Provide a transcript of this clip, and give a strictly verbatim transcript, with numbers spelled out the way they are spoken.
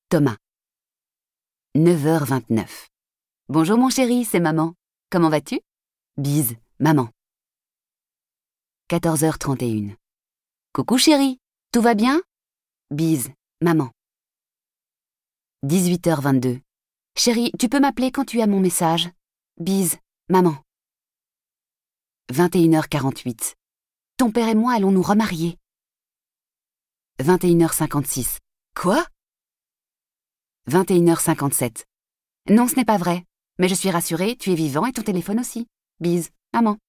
Thomas. neuf heures vingt-neuf. Bonjour mon chéri, c'est maman. Comment vas-tu? Bise, maman. quatorze heures trente et une. Coucou chéri, tout va bien? Bise, maman. dix-huit heures vingt-deux. Chéri, tu peux m'appeler quand tu as mon message? Bise, maman. vingt et une heures quarante-huit. Ton père et moi allons nous remarier. vingt et une heures cinquante-six. Quoi? vingt et une heures cinquante-sept. Non, ce n'est pas vrai. Mais je suis rassurée, tu es vivant et ton téléphone aussi. Bise, maman.